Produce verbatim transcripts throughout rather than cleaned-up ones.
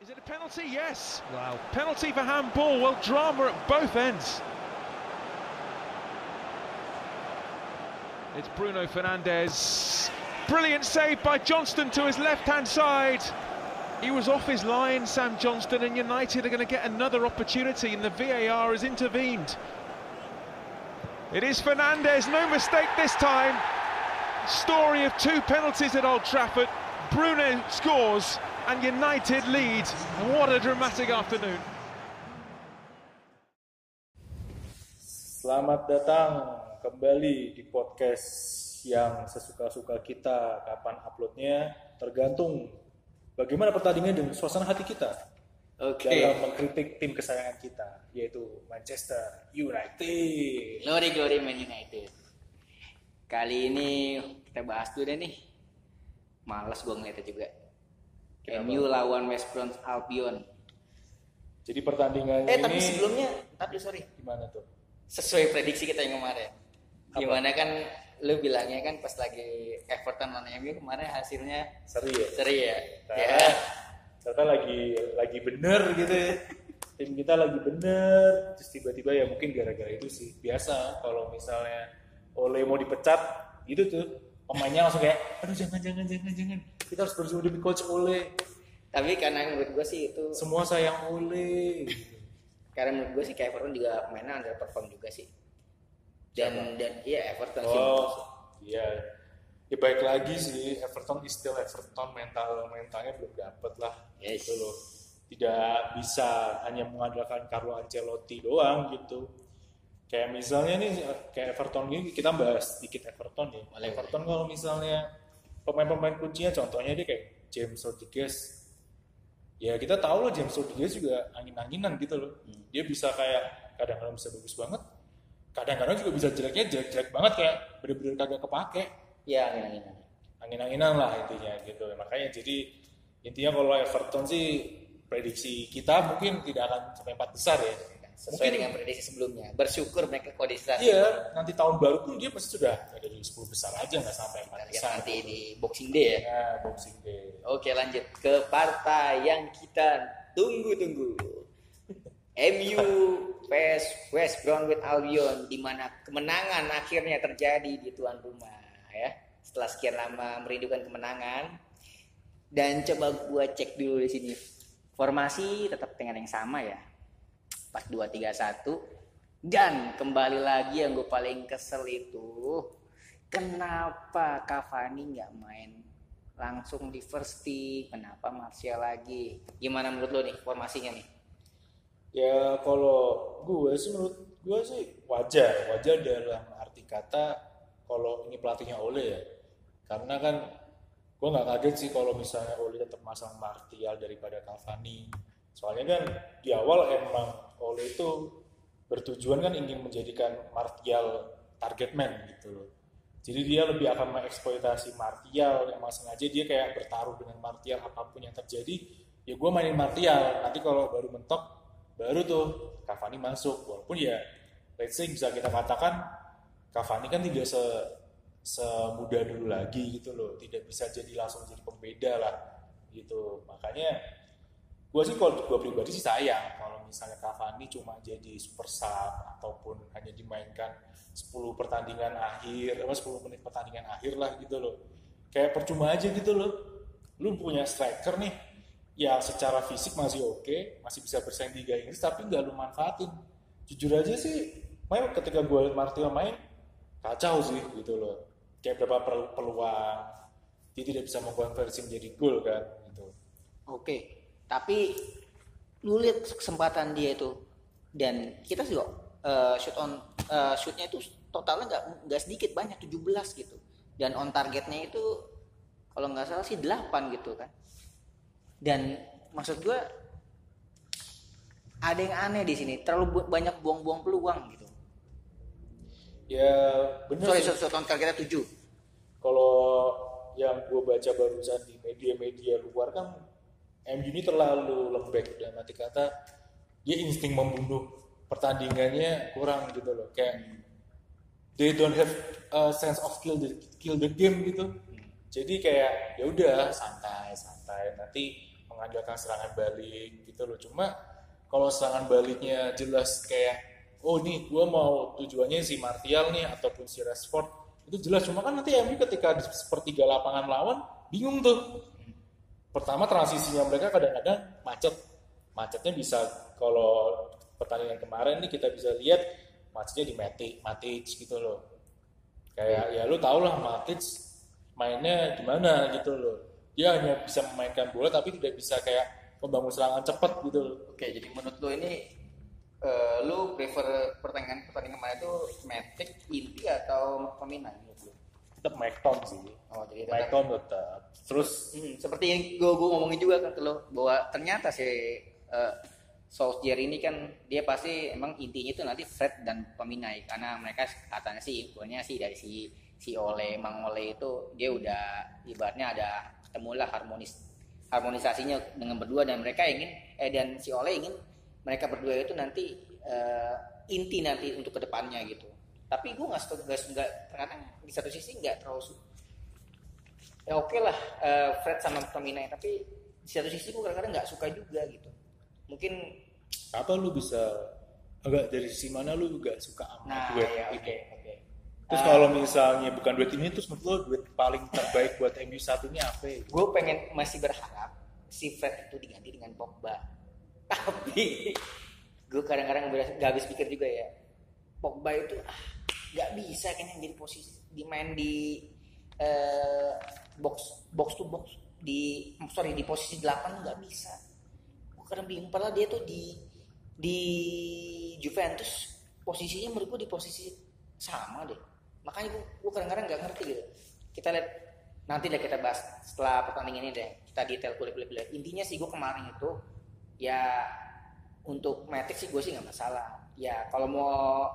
Is it a penalty? Yes. Wow. Penalty for handball. Well, drama at both ends. It's Bruno Fernandes. Brilliant save by Johnston to his left-hand side. He was off his line, Sam Johnston, and United are going to get another opportunity, and the V A R has intervened. It is Fernandes, no mistake this time. Story of two penalties at Old Trafford. Bruno scores and United lead. What a dramatic afternoon. Selamat datang kembali di podcast yang sesuka-suka kita. Kapan uploadnya tergantung bagaimana pertandingan dan suasana hati kita. Oke. Okay. Dalam mengkritik tim kesayangan kita, yaitu Manchester United. Glory glory Man United. Kali ini kita bahas dulu deh nih. Males gue ngeliatnya juga. M U lawan West Brom Albion. Jadi pertandingan eh, ini. Eh tapi sebelumnya, tapi sorry. Gimana tuh? Sesuai prediksi kita yang kemarin. Apa? Gimana kan lu bilangnya kan pas lagi Everton lawan M U kemarin hasilnya seri ya. Seri ya. Nah, ya. Ternyata lagi lagi bener gitu ya. Tim kita lagi bener. Terus tiba-tiba ya mungkin gara-gara itu sih. Biasa kalau misalnya Ole mau dipecat, gitu tuh pemainnya langsung kayak, aduh jangan jangan jangan jangan. Kita harus berjuang demi coach Ole. Tapi karena menurut gue sih itu semua sayang Ole. Karena menurut gue sih kayak Everton juga mainnya underperform juga sih. Dan Siapa? dan iya Everton oh, sih. Oh iya. Ya baik lagi sih Everton is still Everton, mental mentalnya belum dapet lah. Yes. Gitu loh. Tidak bisa hanya mengandalkan Carlo Ancelotti doang gitu. Kayak misalnya nih kayak Everton ini kita bahas sedikit Everton ya. Oleh Everton kalau misalnya pemain-pemain kuncinya contohnya dia kayak James Rodriguez. Ya kita tahu loh James Rodriguez juga angin-anginan gitu loh. Hmm. Dia bisa kayak kadang-kadang bisa bagus banget. Kadang-kadang juga bisa jeleknya jelek-jelek banget kayak bener-bener kagak kepake. Iya, angin-anginan. Angin-anginan lah intinya gitu. Makanya jadi intinya kalau Everton sih prediksi kita mungkin tidak akan sampai empat besar ya. Sesuai mungkin, dengan prediksi sebelumnya. Bersyukur mereka kondisinya. Iya, nanti tahun baru pun dia pasti sudah ada di sepuluh besar aja, nggak sampai empat besar. Nanti di Boxing Day ya? Ya, Boxing Day. Oke, lanjut ke partai yang kita tunggu-tunggu. M U vs West Bromwich Albion, di mana kemenangan akhirnya terjadi di tuan rumah ya. Setelah sekian lama merindukan kemenangan. Dan coba gua cek dulu di sini. Formasi tetap dengan yang sama ya. empat dua tiga satu. Dan kembali lagi yang gue paling kesel itu, kenapa Cavani nggak main langsung di first team? Kenapa Martial lagi? Gimana menurut lo nih formasinya nih? Ya kalau gue sih menurut gue sih wajar, wajar dalam arti kata kalau ini pelatihnya Ole ya. Karena kan gue nggak kaget sih kalau misalnya Ole tetap masang Martial daripada Cavani. Soalnya kan di awal emang Ole itu bertujuan kan ingin menjadikan Martial target man gitu loh. Jadi dia lebih akan mengeksploitasi Martial, emang sengaja dia kayak bertaruh dengan Martial apapun yang terjadi, ya gue mainin Martial, nanti kalau baru mentok, baru tuh Cavani masuk. Walaupun ya, let's say bisa kita katakan Cavani kan tidak se semudah dulu lagi gitu loh, tidak bisa jadi langsung jadi pembeda lah gitu. Makanya gue sih kalau gue pribadi sih sayang kalau misalnya Cavani cuma jadi super sub ataupun hanya dimainkan sepuluh pertandingan akhir apa sepuluh menit pertandingan akhir lah gitu loh. Kayak percuma aja gitu loh. Lu punya striker nih ya secara fisik masih oke, okay, masih bisa bersaing di Liga Inggris tapi nggak lu manfaatin. Jujur aja sih, main ketika gue liat Martial main kacau sih gitu loh. Kayak berapa peluang dia tidak bisa mengkonversi menjadi gol kan gitu. Oke. Okay. Tapi lu lihat kesempatan dia itu dan kita juga uh, shoot on uh, shootnya itu totalnya nggak nggak sedikit, banyak tujuh belas gitu, dan on targetnya itu kalau nggak salah sih delapan gitu kan. Dan maksud gue ada yang aneh di sini, terlalu bu- banyak buang-buang peluang gitu. Ya benar. Sorry, shoot on targetnya tujuh. Kalau yang gue baca barusan di media-media luar kan M U ini terlalu lembek, dan arti kata dia insting membunuh pertandingannya kurang gitu loh, kayak they don't have a sense of kill the, kill the game gitu. Jadi kayak ya udah santai santai nanti mengandalkan serangan balik gitu loh. Cuma kalau serangan baliknya jelas kayak oh nih gue mau tujuannya si Martial nih ataupun si Rashford itu jelas. Cuma kan nanti M U ketika di sepertiga lapangan lawan bingung tuh. Pertama transisinya mereka kadang-kadang macet. Macetnya bisa kalau pertandingan kemarin nih kita bisa lihat macetnya di Matic, Matic gitu loh. Kayak ya lu tau lah Matic mainnya gimana gitu loh. Dia hanya bisa memainkan bola tapi tidak bisa kayak membangun serangan cepat gitu loh. Oke, jadi menurut lo ini uh, lu prefer pertandingan pertandingan kemarin itu Matic, inti atau pemain menurut lu? Tetap McTom sih. Oh, jadi McTom tetap. Terus hmm, seperti yang gue gue ngomongin juga kan ke lo bahwa ternyata si uh, Solskjaer ini kan dia pasti emang intinya itu nanti Fred dan Peminai karena mereka katanya sih infonya sih dari si si Ole Mang Ole itu dia udah ibaratnya ada ketemulah harmonis harmonisasinya dengan berdua dan mereka ingin eh dan si Ole ingin mereka berdua itu nanti uh, inti nanti untuk kedepannya gitu. Tapi gue nggak nggak ternyata di satu sisi nggak terlalu ya oke okay lah uh, Fred sama Peminai tapi di satu sisi gue kadang-kadang nggak suka juga gitu. Mungkin apa lu bisa agak dari sisi mana lu gak suka sama nah, duet ya, ini? okay, okay. Terus uh, kalau misalnya bukan duet ini terus menurut lu duet paling terbaik buat M U satunya apa? Ya? Gue pengen masih berharap si Fred itu diganti dengan Pogba. Tapi gue kadang-kadang gak habis pikir juga ya. Pogba itu ah, gak bisa kayaknya jadi posisi dimain di uh, box box to box di sorry di posisi delapan gak bisa. Karena bingung padahal dia tuh di di Juventus posisinya menurut gue di posisi sama deh. Makanya gue, gue kadang-kadang nggak ngerti gitu. Kita lihat nanti deh kita bahas setelah pertandingan ini deh. Kita detail kulit-kulit. Intinya sih gue kemarin itu ya untuk Matic sih gue sih nggak masalah. Ya kalau mau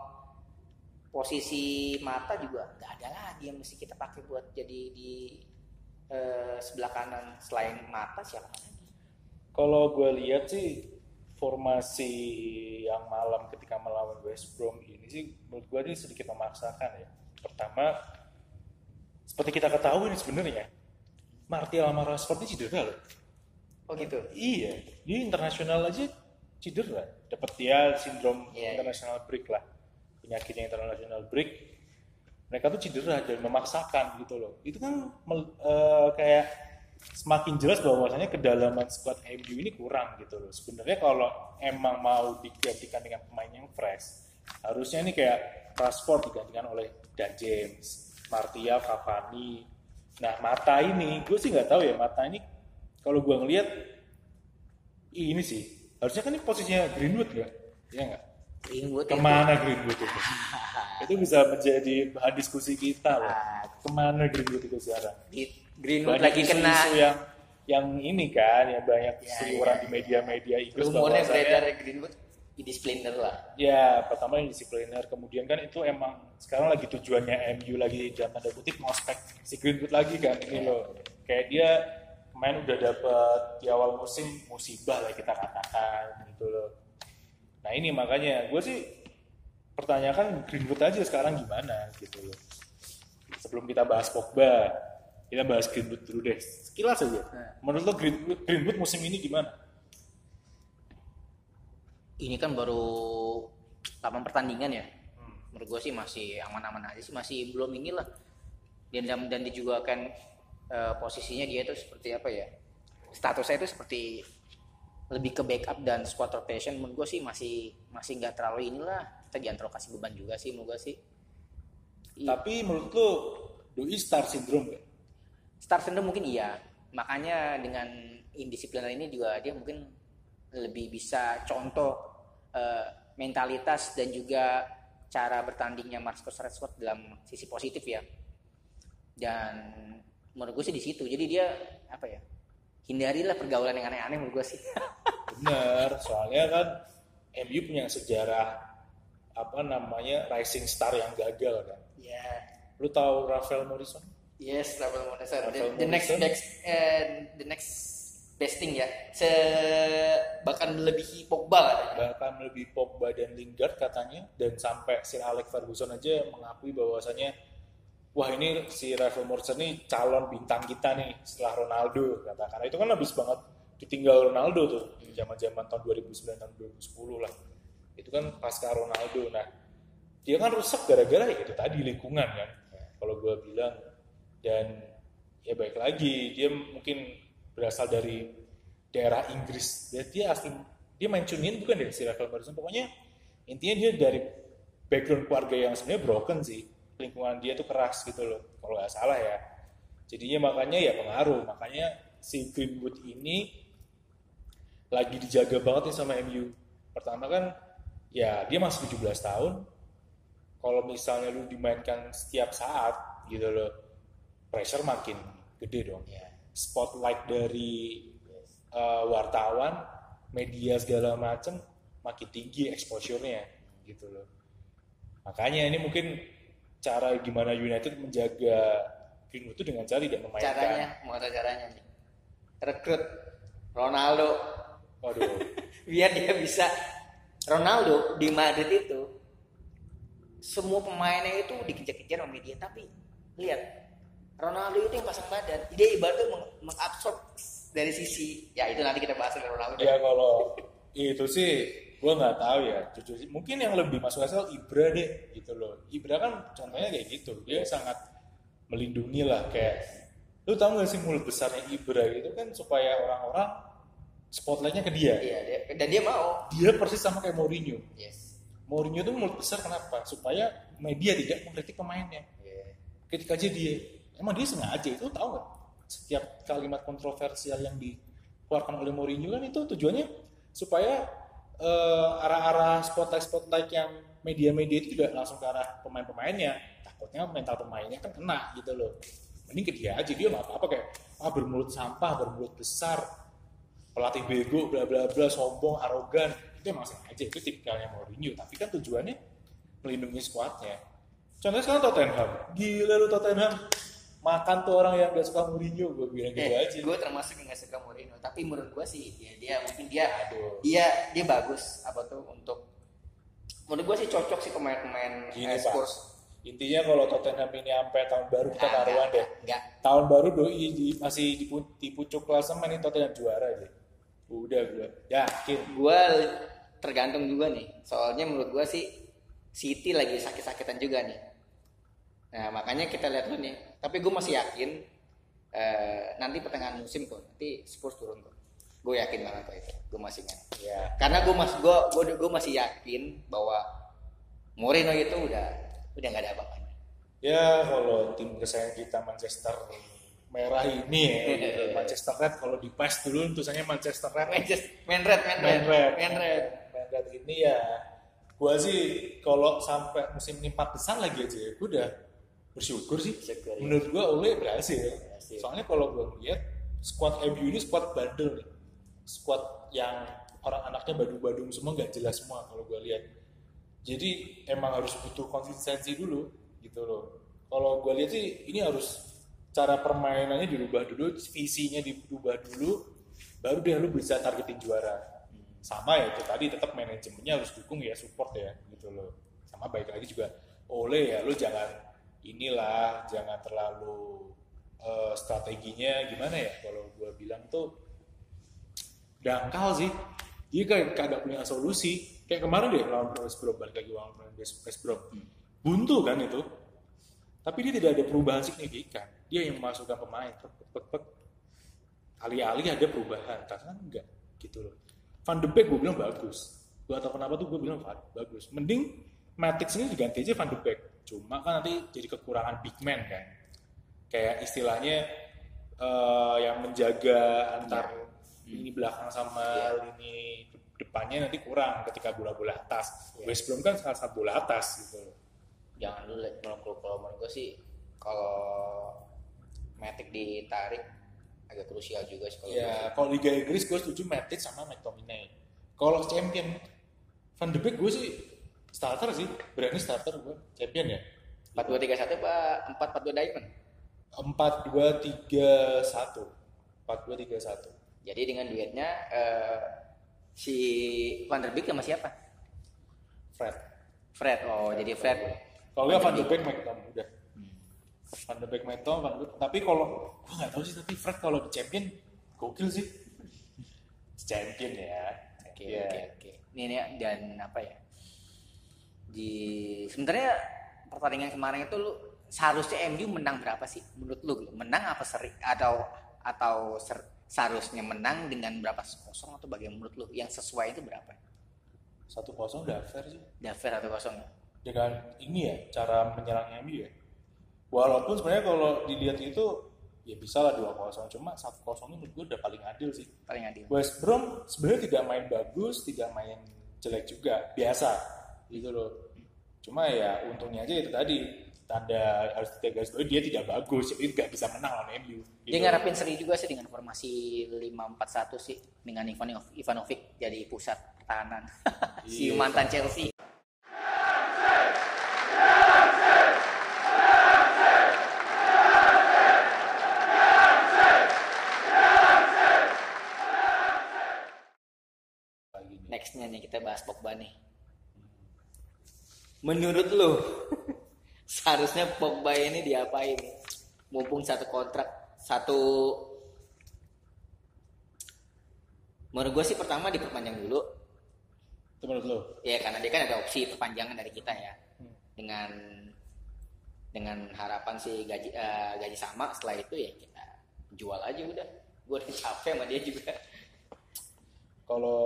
posisi mata juga nggak ada lagi yang mesti kita pakai buat jadi di eh, sebelah kanan selain mata siapa lagi? Kalau gue lihat sih formasi yang malam ketika melawan West Brom ini sih menurut gue ini sedikit memaksakan ya. Pertama, seperti kita ketahui nih sebenarnya Martial sama Rashford ini cedera loh. Oh gitu? Iya, dia internasional aja cedera. Dapat dia sindrom yeah, international yeah. break lah, penyakitnya international break. Mereka tuh cedera dan memaksakan gitu loh. Itu kan uh, kayak semakin jelas bahwasanya kedalaman squad M U ini kurang gitu loh. Sebenarnya kalau emang mau digantikan dengan pemain yang fresh, harusnya ini kayak Rashford digantikan oleh Dan James, Martial, Cavani. Nah Mata ini, gue sih nggak tahu ya Mata ini. Kalau gue ngelihat ini sih, harusnya kan ini posisinya Greenwood ya, ya nggak? Greenwood kemana itu? Greenwood itu? Itu bisa menjadi bahan diskusi kita loh. Kemana Greenwood itu sekarang? Greenwood banyak lagi kena yang yang ini kan ya banyak ya, seliweran ya, di media-media Inggris rumornya beredar Greenwood disipliner lah ya pertama yang disipliner kemudian kan itu emang sekarang lagi tujuannya M U lagi dalam tanda kutip ngospek si Greenwood lagi kan ini ya. Loh kayak dia main udah dapet di awal musim musibah lah kita katakan gitu loh. Nah ini makanya gue sih pertanyakan Greenwood aja sekarang gimana gitu loh. Sebelum kita bahas Pogba kita bahas Greenwood dulu deh, sekilas aja. Menurut lo Greenwood, Greenwood musim ini gimana? Ini kan baru delapan pertandingan ya. Hmm. Menurut gue sih masih aman-aman aja sih, masih belum inilah. Dan dan dia juga kan uh, posisinya dia itu seperti apa ya? Statusnya itu seperti lebih ke backup dan squad rotation. Menurut gue sih masih masih nggak terlalu inilah. Kita jangan terlalu kasih beban juga sih, menurut gue sih. Tapi menurut lo doi star syndrome gak? Star syndrome mungkin iya, makanya dengan indisipliner ini juga dia mungkin lebih bisa contoh uh, mentalitas dan juga cara bertandingnya Marcus Rashford dalam sisi positif ya. Dan menurut gue sih di situ. Jadi dia apa ya? Hindarilah pergaulan yang aneh-aneh menurut gue sih. Bener, soalnya kan M U punya sejarah apa namanya rising star yang gagal kan. Iya. Yeah. Lu tahu Rafael Morrison? Yes, Rafael Morrison. The, the Morrison. next next uh, the next best thing ya. Se bahkan melebihi Pogba katanya. Bahkan melebihi Pogba dan Lingard katanya, dan sampai Sir Alex Ferguson aja mengakui bahwasanya wah ini si Rafael Morrison ini calon bintang kita nih setelah Ronaldo kata. Karena itu kan habis banget ditinggal Ronaldo tuh, zaman-zaman tahun dua ribu sembilan tahun dua ribu sepuluh lah. Itu kan pasca Ronaldo. Nah, dia kan rusak gara-gara ya itu tadi lingkungan kan. Kalau gue bilang, dan ya baik lagi dia mungkin berasal dari daerah Inggris. Dia, dia asli dia main Chunian bukan dari Sir Rafael Morrison. Pokoknya intinya dia dari background keluarga yang sebenarnya broken sih. Lingkungan dia tuh keras gitu loh, kalau nggak salah ya. Jadinya makanya ya pengaruh. Makanya si Greenwood ini lagi dijaga banget nih sama M U. Pertama kan ya dia masih tujuh belas tahun. Kalau misalnya lu dimainkan setiap saat gitu loh, pressure makin gede dong. Ya. Spotlight dari uh, wartawan, media segala macem makin tinggi exposure-nya gitu loh. Makanya ini mungkin cara gimana United menjaga Greenwood itu dengan cara tidak memainkan. Caranya, mau tahu caranya nih. Rekrut Ronaldo. Waduh. Biar dia bisa. Ronaldo di Madrid itu semua pemainnya itu dikejar-kejar sama media, tapi lihat Ronaldo itu yang pasang badan, dia ibaratnya meng- mengabsorb dari sisi, ya itu nanti kita bahas dengan Ronaldo. Ya kalau itu sih gue nggak tahu ya, jujur sih. Mungkin yang lebih masuk akal Ibra deh gitu loh. Ibra kan contohnya kayak gitu, dia sangat melindungi lah kayak. Lu tahu nggak sih mulut besarnya Ibra gitu kan supaya orang-orang spotlightnya ke dia. Iya, dia, dan dia mau. Dia persis sama kayak Mourinho. Yes. Mourinho tuh mulut besar kenapa? Supaya media tidak mengkritik pemainnya. Yeah. Ketika aja dia, emang dia sengaja itu tahu nggak? Setiap kalimat kontroversial yang dikeluarkan oleh Mourinho kan itu tujuannya supaya uh, arah-arah spotlight-spotlight yang media-media itu tidak langsung ke arah pemain-pemainnya. Takutnya mental pemainnya kan kena gitu loh. Mending ke dia aja, dia nggak apa-apa kayak ah bermulut sampah, bermulut besar, pelatih bego, bla bla bla, sombong, arogan. Itu emang sengaja, itu tipikalnya Mourinho. Tapi kan tujuannya melindungi skuadnya. Contohnya sekarang Tottenham. Gila lu Tottenham. Makan tuh orang yang gak suka Mourinho, gue bilang gitu eh, aja. Gue termasuk yang gak suka Mourinho, tapi menurut gue sih dia, dia mungkin dia Aduh. dia dia bagus apa tuh untuk menurut gue sih cocok sih pemain-pemain Gini, eh, Pak. Spurs. Intinya kalau Tottenham ini sampai tahun baru kita Nggak, taruhan nggak, deh. nggak. Tahun baru doi di, masih di, di pucuk klasemen ini Tottenham juara aja. Udah gue yakin. Gue tergantung juga nih, soalnya menurut gue sih City lagi sakit-sakitan juga nih. Nah makanya kita lihat dulu nih. Tapi gue masih yakin eh, nanti pertengahan musim kok nanti Spurs turun kok. Gue yakin banget kok itu. Gue masih yakin. Ya. Karena gue mas gue gue gue masih yakin bahwa Mourinho itu udah udah nggak ada apa-apanya. Ya kalau tim kesayangan kita Manchester merah ini ya, gitu. Manchester Red kalau di P E S dulu tulisannya Manchester Red. Manchester Man Red, Man Red, Man Red, Man Red. Man Red ini ya. Gua sih kalau sampai musim ini empat besar lagi aja, gua udah bersyukur sih. Bersyukur, ya. Menurut gua Ole berhasil. Berhasil. Soalnya kalau gua lihat squad M U ini squad bandel nih, squad yang orang anaknya badung-badung semua nggak jelas semua kalau gua lihat. Jadi emang harus butuh konsistensi dulu gitu loh. Kalau gua lihat sih ini harus cara permainannya dirubah dulu, visinya dirubah dulu, baru deh lu bisa targetin juara. Sama ya itu tadi tetap manajemennya harus dukung ya, support ya gitu loh. Sama baik lagi juga Ole ya, lu jangan inilah, jangan terlalu uh, strateginya gimana ya, kalau gua bilang tuh dangkal sih. Dia kayak kagak punya solusi. Kayak kemarin deh lawan West Brom, balik lagi lawan West Brom. Buntu kan itu. Tapi dia tidak ada perubahan signifikan. Dia yang memasukkan pemain, pek, pek, pek. Alih-alih ada perubahan, karena enggak gitu loh. Van de Beek gue bilang bagus. Gue atau kenapa tuh gue bilang bagus. Mending Matic ini diganti aja Van de Beek. Cuma kan nanti jadi kekurangan big man kan. Kayak istilahnya uh, yang menjaga antar ya. Lini belakang sama ya. Lini depannya nanti kurang ketika bola-bola atas. Ya. West Brom kan salah satu bola atas gitu loh. Jangan dulu kalau kalau menurut gue sih kalau Matic ditarik agak krusial juga sih kalau ya kalau Liga Inggris gue setuju Matic sama McTominay. Kalau champion Van de Beek gue sih starter sih, berani starter gue champion ya. empat dua tiga satu apa empat empat dua diamond? empat dua tiga satu empat dua tiga satu. Jadi dengan duetnya uh, si Van der Beek sama siapa? Fred. Fred. Oh, Fred. Jadi Fred. Kalau nggak Van de Beek McTominay udah. Hmm. Van de Beek McTominay, Van de Beek. Tapi kalau gue nggak tahu sih, tapi Fred kalau di champion gokil sih. champion ya. Oke Ya. oke oke. Ini nih dan apa ya? Di sebenarnya pertandingan kemarin itu lu seharusnya M U menang berapa sih menurut lu? Menang apa seri atau atau ser, seharusnya menang dengan berapa kosong atau bagaimana menurut lu? Yang sesuai itu berapa? Satu kosong udah fair sih. Udah fair atau kosong? Dengan ini ya cara menyerang M U ya. Walaupun sebenarnya kalau dilihat itu ya bisa lah dua kosong, cuma satu kosong ini menurut gue udah paling adil sih. Paling adil. West Brom sebenarnya tidak main bagus, tidak main jelek juga, biasa gitu loh. Cuma ya untungnya aja itu tadi tanda harus kita garis bawahi dia tidak bagus, jadi nggak bisa menang lawan M U. Gitu. Dia ngarepin seri juga sih dengan formasi lima empat satu sih dengan Ivan Ivanovic jadi pusat pertahanan. Si Iya. mantan Chelsea. Nextnya nih kita bahas Pogba nih. Menurut lo seharusnya Pogba ini diapain? Mumpung satu kontrak satu. Menurut gue sih pertama diperpanjang dulu. Itu menurut lo? Ya karena dia kan ada opsi perpanjangan dari kita ya. Dengan dengan harapan sih gaji uh, gaji sama, setelah itu ya kita jual aja udah. Gue udah capek sama dia juga. Kalau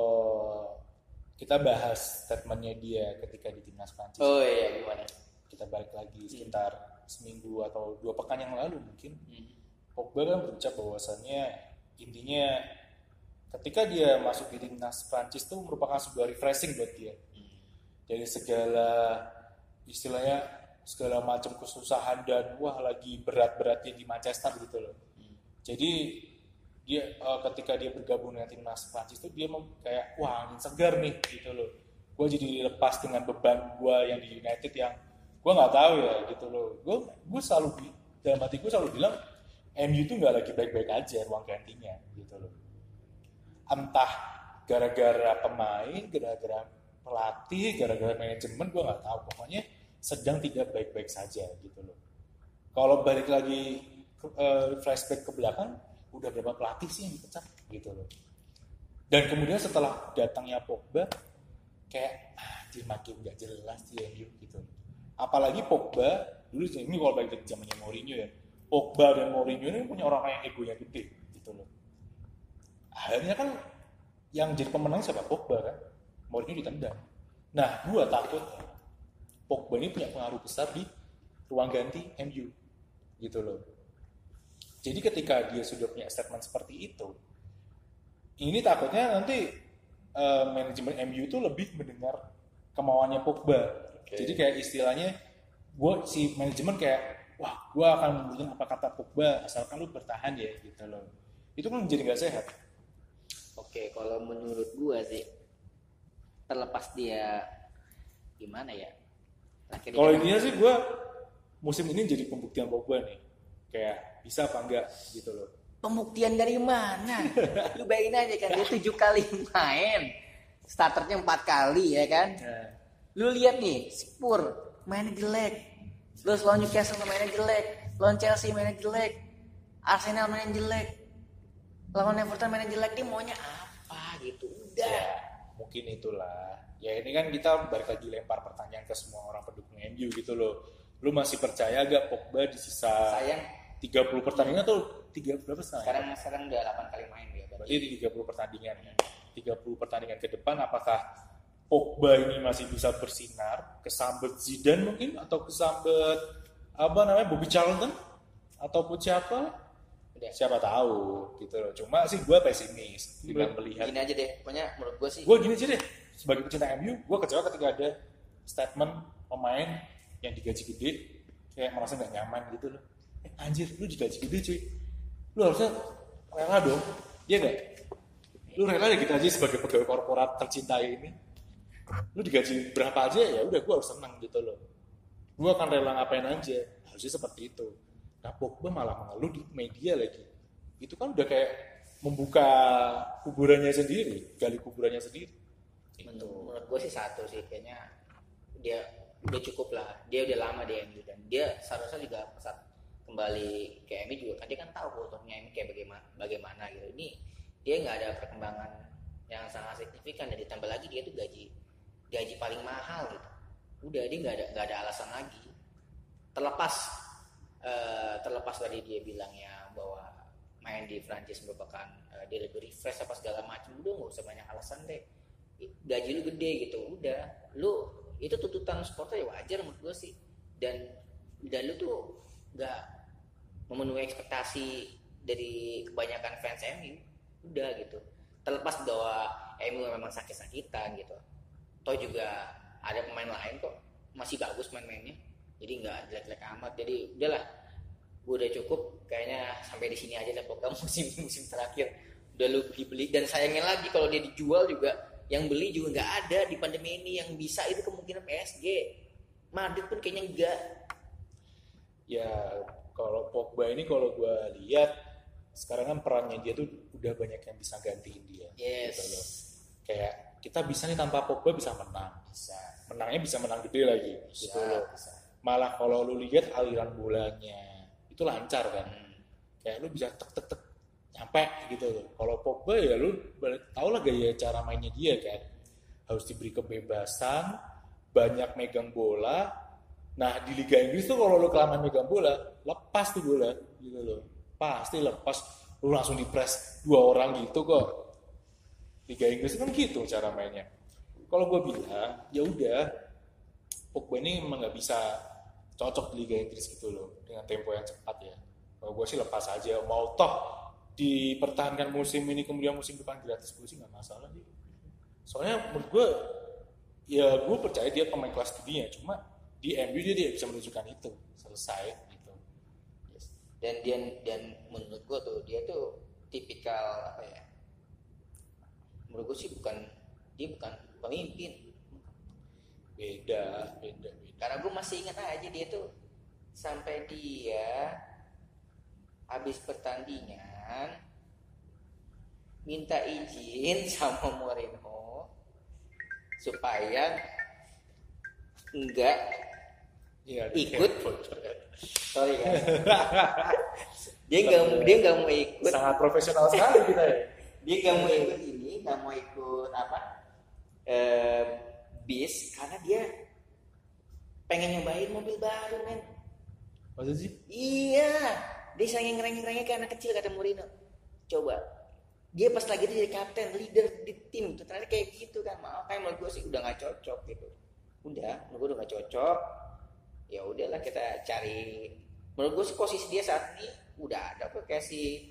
kita bahas statementnya dia ketika di timnas Prancis, Oh iya gimana? kita balik lagi sekitar seminggu atau dua pekan yang lalu mungkin, Hmm. Pogba kan berucap bahwasannya intinya ketika dia masuk di timnas Prancis itu merupakan sebuah refreshing buat dia. Hmm. Dari segala istilahnya segala macam kesusahan dan wah lagi berat-beratnya di Manchester gitu loh. Hmm. Jadi dia uh, ketika dia bergabung dengan timnas Prancis itu dia mau kayak wah angin segar nih gitu loh. Gue jadi lepas dengan beban gue yang di United yang gue nggak tahu ya gitu loh. Gue gue selalu dalam hati gue selalu bilang M U itu nggak lagi baik-baik aja ruang gantinya gitu loh. Entah gara-gara pemain, gara-gara pelatih, gara-gara manajemen gue nggak tahu. Pokoknya sedang tidak baik-baik saja gitu loh. Kalau balik lagi uh, flashback ke belakang, udah berapa pelatih sih yang dipecat gitu loh. Dan kemudian setelah datangnya Pogba kayak ah jadi makin nggak jelas di M U gitu. Apalagi Pogba dulu ini kalau balik ke zamannya Mourinho ya, Pogba dan Mourinho ini punya orang-orang yang egonya gede gitu loh. Akhirnya kan yang jadi pemenang siapa? Pogba kan, Mourinho ditendang. Nah gua takut Pogba ini punya pengaruh besar di ruang ganti M U gitu loh. Jadi ketika dia sudah punya statement seperti itu, ini takutnya nanti uh, manajemen M U itu lebih mendengar kemauannya Pogba. Okay. Jadi kayak istilahnya, gue si manajemen kayak, wah gue akan menurut apa kata Pogba asalkan lu bertahan ya gitu loh. Itu kan menjadi nggak sehat. Oke, kalau menurut gue sih terlepas dia gimana ya. Kalau intinya sih gue musim ini jadi pembuktian Pogba nih, kayak bisa apa enggak gitu loh. Pembuktian dari mana? Lu bayangin aja kan dia tujuh kali main, starternya empat kali ya kan. Nah. Lu lihat nih, Spurs mainnya jelek, terus lawan Newcastle mainnya jelek, lawan Chelsea mainnya jelek, Arsenal mainnya jelek, lawan Everton mainnya jelek. Dia maunya apa gitu? Udah. Ya, mungkin itulah. Ya ini kan kita balik lagi lempar pertanyaan ke semua orang pendukung M U gitu loh. Lu masih percaya gak Pogba di sisa Sayang tiga puluh pertandingan atau tiga berapa sekarang? Sekarang sekarang udah delapan kali main dia. Berarti di tiga puluh pertandingan. tiga puluh pertandingan ke depan apakah Pogba ini masih bisa bersinar kesambet Zidane mungkin atau kesambet apa namanya Bobby Charlton ataupun siapa? Udah. Siapa tahu gitu loh. Cuma sih gue pesimis dengan melihat. Gini aja deh, pokoknya menurut gue sih. Gue gini aja deh, sebagai pecinta M U, gue kecewa ketika ada statement pemain yang digaji gede kayak merasa nggak nyaman gitu loh. Eh, anjir, lu digaji gede cuy, lu harusnya rela dong, iya nggak? Lu rela ya kita aja sebagai pegawai korporat tercintai ini, lu digaji berapa aja ya udah gue harus senang gitu loh. Gue akan rela ngapain aja, harusnya seperti itu. Nah Pogba malah mengeluh di media lagi, itu kan udah kayak membuka kuburannya sendiri, gali kuburannya sendiri. Menurut, menurut gue sih satu sih kayaknya dia udah cukup lah, dia udah lama di M U dan dia seharusnya juga saat kembali ke M U juga kan dia kan tahu kulturnya M U kayak bagaimana bagaimana gitu. Ini dia nggak ada perkembangan yang sangat signifikan, dan ditambah lagi dia tuh gaji gaji paling mahal gitu. Udah dia nggak ada nggak ada alasan lagi. Terlepas uh, terlepas dari dia bilangnya bahwa main di Prancis merupakan uh, dia lebih refresh apa segala macam, udah nggak usah banyak alasan deh. Gaji lu gede gitu, udah lu itu tuntutan supporter ya wajar menurut gue sih, dan dan lu tuh nggak memenuhi ekspektasi dari kebanyakan fans M U, udah gitu. Terlepas bahwa M U memang sakit-sakitan gitu, toh juga ada pemain lain kok masih bagus main-mainnya, jadi nggak jelek-jelek amat. Jadi udahlah, gue udah cukup kayaknya sampai di sini aja lah pokoknya musim musim terakhir. Udah lu beli-beli, dan sayangnya lagi kalau dia dijual juga yang beli juga nggak ada di pandemi ini. Yang bisa itu kemungkinan P S G, Madrid pun kayaknya enggak. Ya kalau Pogba ini kalau gue lihat sekarang kan perannya dia tuh udah banyak yang bisa gantiin dia. Yes. Gitu loh. Kayak kita bisa nih tanpa Pogba bisa menang. Bisa. Menangnya bisa menang gede lagi. Bisa. Gitu loh. Bisa. Malah kalau lu lihat aliran bolanya itu lancar kan. Hmm. Kayak lu bisa tek tek tek nyampe gitu loh. Kalau Pogba ya lu tau lah gaya cara mainnya dia kan. Harus diberi kebebasan, banyak megang bola. Nah di Liga Inggris tuh kalau lu kelamaan megang bola, lepas tuh bola gitu loh. Pasti lepas, lu langsung dipres dua orang gitu kok. Liga Inggris kan gitu cara mainnya. Kalau gue bilang, ya udah, Pogba ini emang nggak bisa cocok di Liga Inggris gitu loh dengan tempo yang cepat ya. Kalau gue sih lepas aja, mau toh dipertahankan musim ini kemudian musim depan gratis, gue sih nggak masalah sih. Soalnya menurut gue, ya gue percaya dia pemain kelas dunia, cuma di M U dia tidak bisa menunjukkan itu, selesai gitu. Yes. Dan dia dan menurut gue tuh dia tuh tipikal apa ya? Menurut gue sih bukan dia bukan pemimpin. Beda, beda, beda. Karena gue masih ingat aja dia tuh sampai dia habis pertandingan minta izin sama Mourinho supaya enggak ya, ikut. Sorry guys. dia nggak dia nggak mau ikut. Sangat profesional sekali kita ya. Dia nggak mau ikut ini, nggak mau ikut apa? Eh, bis karena dia pengen nyobain mobil baru, men. Masa sih? Iya, dia saking ngereng-ngerengnya kayak anak kecil kata Mourinho. Coba, dia pas lagi itu jadi kapten, leader di tim, ternyata kayak gitu kan. Makanya menurut gue sih udah nggak cocok gitu. Udah, menurut gue udah nggak cocok. Ya udahlah kita cari. Menurut gue sih posisi dia saat ini udah ada kok, kayak si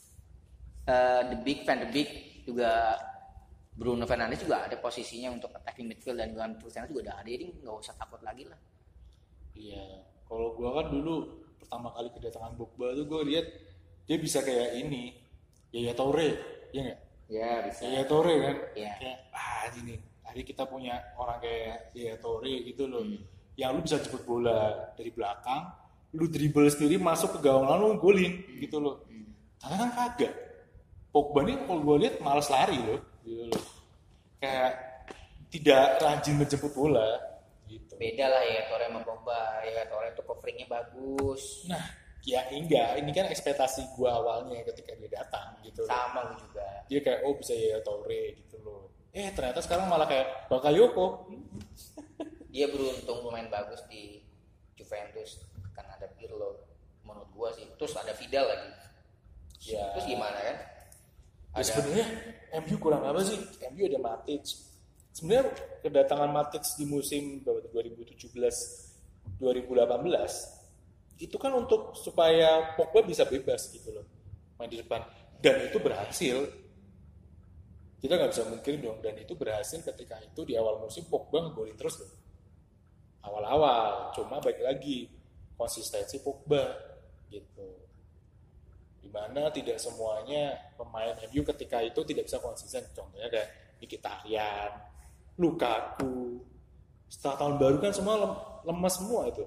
uh, The Big Fan The Big juga. Bruno Fernandes juga ada posisinya untuk attacking midfield, dan Juan Fernandes juga udah ada, jadi nggak usah takut lagi lah. Iya, kalau gue kan dulu pertama kali kedatangan Pogba tuh gue lihat dia bisa kayak ini, Yaya Toure, ya nggak? Ya bisa. Yaya Toure kan, ya. Kayak ah ini, hari kita punya orang kayak Yaya Toure gitu loh, hmm. yang lu bisa jemput bola dari belakang, lu dribble sendiri masuk ke gawang lalu golin hmm. gitu loh. Hmm. Karena kan kagak. Pogba nih kalau gue lihat malas lari loh. Gitu loh. Kayak tidak rajin menjemput bola gitu. Beda lah ya Torre sama Pogba. Ya Torre tuh coveringnya bagus. Nah, ya enggak, ini kan ekspektasi gua awalnya ketika dia datang gitu. Sama gue juga. Dia kayak oh bisa ya Torre gitu loh. Eh ternyata sekarang malah kayak Bakayoko. Dia beruntung lumayan bagus di Juventus kan ada Pirlo menurut gua sih. Terus ada Vidal lagi. Ya. Terus gimana kan? Ya sebenarnya M U kurang apa sih? M U ada Matic. Sebenarnya kedatangan Matic di musim dua ribu tujuh belas dua ribu delapan belas itu kan untuk supaya Pogba bisa bebas gitu loh main di depan, dan itu berhasil. Kita nggak bisa mungkin dong, dan itu berhasil ketika itu di awal musim Pogba ngegolin terus loh. Awal-awal, cuma baik lagi konsistensi Pogba gitu. Dimana tidak semuanya pemain M U ketika itu tidak bisa konsisten. Contohnya kayak Mkhitaryan, Lukaku. Setelah tahun baru kan semua lem- lemas semua itu.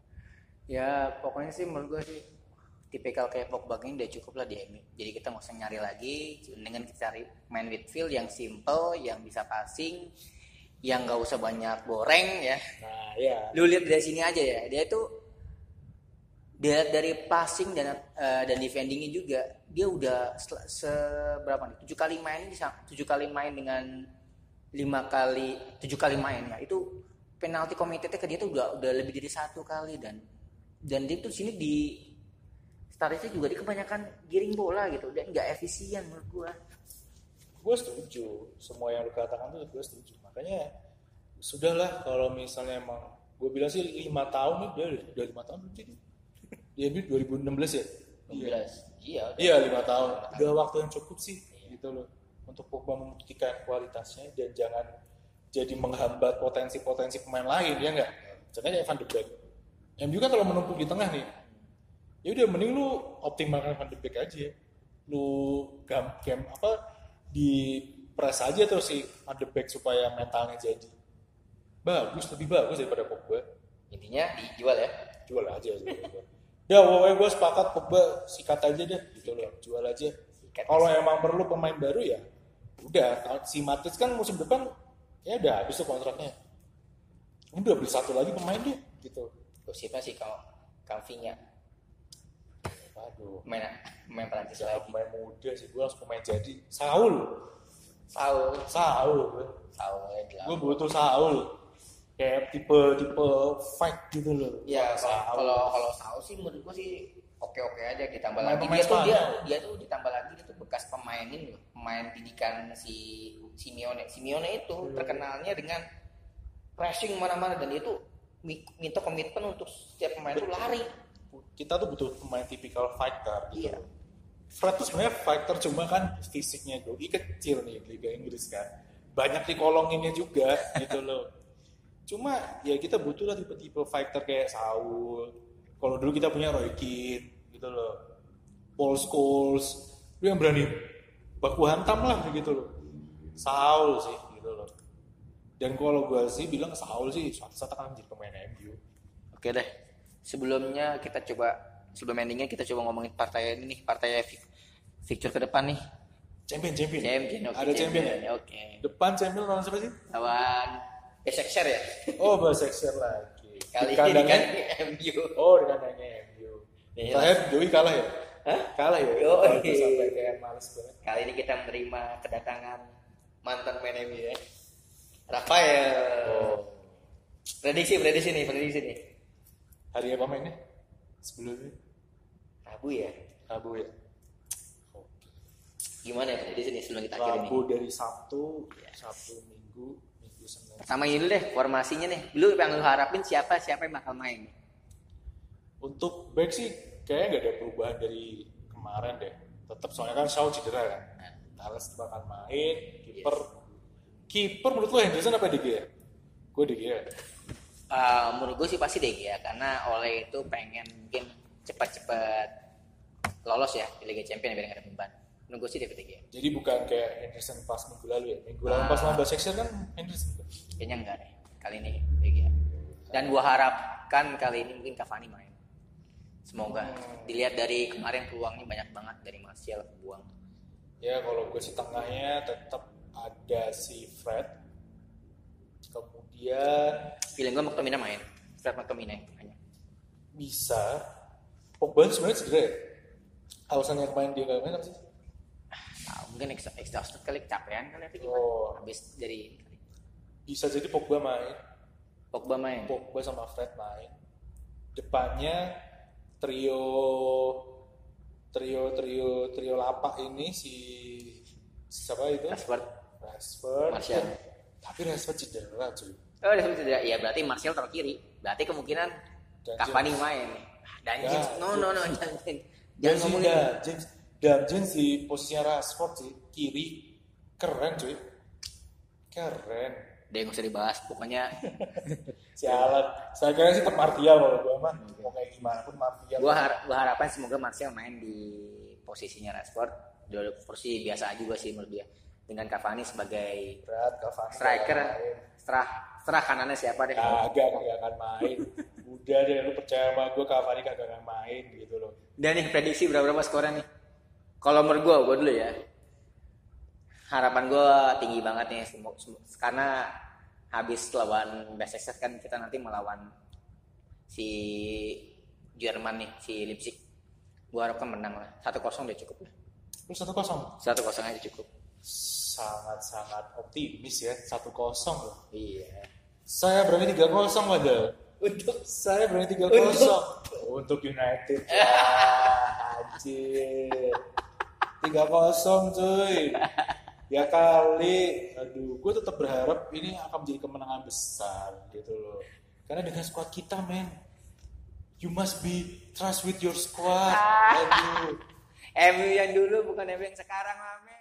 Ya pokoknya sih menurut gue sih tipikal kayak Pogba ini udah cukup lah di M U. Jadi kita nggak usah nyari lagi, dengan kita cari main midfield yang simple, yang bisa passing, yang nggak usah banyak goreng ya. Nah ya. Lu lihat dari sini aja ya, dia itu dia dari passing dan uh, dan defendingnya juga dia udah se- seberapa nih? Tujuh kali main bisa tujuh kali main dengan lima kali tujuh kali main ya itu penalti committed-nya ke dia tuh udah udah lebih dari satu kali dan dan dia tuh sini di statistik juga dia kebanyakan giring bola gitu dan nggak efisien menurut gua. Gue setuju, semua yang lu katakan tuh gue setuju. Makanya sudahlah kalau misalnya emang gue bilang sih lima tahun nih udah udah lima tahun berarti dia ambil dua ribu enam belas ya. enam belas Iya. Iya lima tahun. Udah waktu yang cukup sih gitu loh untuk Pogba membuktikan kualitasnya dan jangan jadi menghambat potensi-potensi pemain lain ya enggak. Contohnya kayak Van de Beek. M U kan kalau menumpuk di tengah nih. Ya udah mending lu optimalkan Van de Beek aja. Lu gam game apa di press aja terus si Van de Beek supaya mentalnya jadi bagus, lebih bagus daripada Pogba. Intinya dijual ya. Jual aja. Ya pokoknya gue sepakat Pogba sikat aja deh gitu loh, jual aja. Kalau emang perlu pemain baru ya udah, si Matic kan musim depan ya udah habis tuh kontraknya. Udah beli satu lagi pemain deh gitu. Gosipnya sih kalau Kamfinya Aduh, main main Prancis ya, lagi. pemain muda sih, gue langsung pemain jadi Saul. Saul, Saul gue. Saul ya. Gue butuh Saul. Kayak tipe-tipe fight gitu loh. Ya Saul. kalau kalau Saul sih menurut gua sih oke-oke aja ditambah Pemain- lagi pemain dia tuh dia Spanyol. dia tuh ditambah lagi dia tuh bekas pemain ini loh, pemain didikan si Simeone. Simeone itu Hmm. terkenalnya dengan pressing mana-mana dan dia tuh mi- minta komitmen untuk setiap pemain tuh lari. Kita tuh butuh pemain tipikal fighter gitu. Iya. Fred tuh sebenarnya fighter cuma kan fisiknya doi kecil nih di Liga Inggris kan. Banyak dikolonginnya juga gitu loh. Cuma ya kita butuh lah tipe-tipe fighter kayak Saul. Kalau dulu kita punya Roy Keane gitu loh. Paul Scholes. Lu yang berani baku hantam lah gitu loh. Saul sih gitu loh. Dan kalau gue sih bilang Saul sih suatu saat akan menjadi pemain M U. Oke deh. Sebelumnya kita coba sebelum endingnya kita coba ngomongin partai ini nih, partai fi- fixture ke depan nih. Champion, champion. Champion, oke. Ada champion. ya. Oke. Depan champion lawan siapa sih? Lawan Besiktas ya. Oh, Besiktas lagi. Kali Di ini kandangnya. kan M U. Oh, di kandangnya M U. Iya. Terakhir Doi kalah ya? Hah? Kalah ya? Oh, Kalah iya. sampai kayak males banget. Kali ini kita menerima kedatangan mantan pemain M U ya. Rafael. Oh. Prediksi, prediksi nih, prediksi nih. Hari apa mainnya? Sebelumnya? Rabu ya. Rabu ya? Gimana ya prediksi nih sebelum kita akhiri nih? Rabu dari Sabtu, Sabtu Minggu, Minggu Senin. Pertama ini dulu deh formasinya nih. Lu yang lu harapin siapa siapa yang bakal main? Untuk back sih kayaknya nggak ada perubahan dari kemarin deh. Tetap soalnya kan Shaw cedera kan. Thales bakal main, kiper. Kiper menurut lo Henderson apa De Gea? Gue De Gea. Uh, menurut gue sih pasti deh ya, karena Ole itu pengen mungkin cepat-cepat lolos ya di Liga Champions biar nggak ada beban. Menurut gue sih David De Gea. Jadi bukan kayak Henderson pas minggu lalu ya. Minggu lalu pas lawan Besiktas kan Henderson. Kayaknya enggak deh. Kali ini De Gea. Dan gue harapkan kali ini mungkin Cavani main. Semoga. Dilihat dari kemarin peluangnya banyak banget dari Martial kebuang. Ya kalau gue sih tengahnya tetap ada si Fred. Kemudian Feeling gue McTominay main. Fred McTominay hanya. bisa. Pogba sebenarnya cedera ya. Alasannya kemarin dia nggak main apa sih? Nah, mungkin extra exhausted kali, kecapean kali apa gimana? Oh. Habis dari ini kali. Bisa jadi Pogba main. Pogba main. Pogba sama Fred main. Depannya trio trio trio trio lapak ini si siapa itu? Rashford, Rashford. Martial. Tapi Rashford cedera cuy. Oh, udah tidak. Ya berarti Martial taruh kiri. Berarti kemungkinan Dan Cavani James. main. Dan Ya, James, no no no James. jangan jangan Dan ngomongin. dan James dan James di posisinya Rashford sih kiri keren cuy. Keren. Dia nggak usah dibahas. Pokoknya Sialan. Saya kira sih tetap Martial kalau gue mah. Mau kayak gimana pun Martial. gua har gua harapan semoga Martial main di posisinya Rashford. Di posisi biasa juga sih menurut dia. Dengan Cavani sebagai berat Cavani striker, kagak main. setelah setelah kanannya siapa deh? Kagak kagak akan main. Udah deh lu percaya sama gue Cavani kagak akan main gitu loh. Dan nih prediksi berapa berapa skornya nih? Kalau menurut gua, gua dulu ya. Harapan gua tinggi banget nih semo- semo- karena habis lawan Besiktas kan kita nanti melawan si Jerman nih, si Leipzig. Gua harapkan menang lah. satu kosong udah cukup lah. Lu satu kosong. Satu kosong aja cukup. Sangat-sangat optimis ya, satu kosong loh. Iya. Saya berani tiga kosong padahal. Untuk Saya berani tiga kosong untuk United. Wah, anjir. tiga kosong cuy. Ya kali, aduh, gue tetap berharap ini akan menjadi kemenangan besar gitu loh. Karena dengan squad kita, men, you must be trust with your squad. Aduh. M U yang dulu bukan M U yang sekarang, Mame.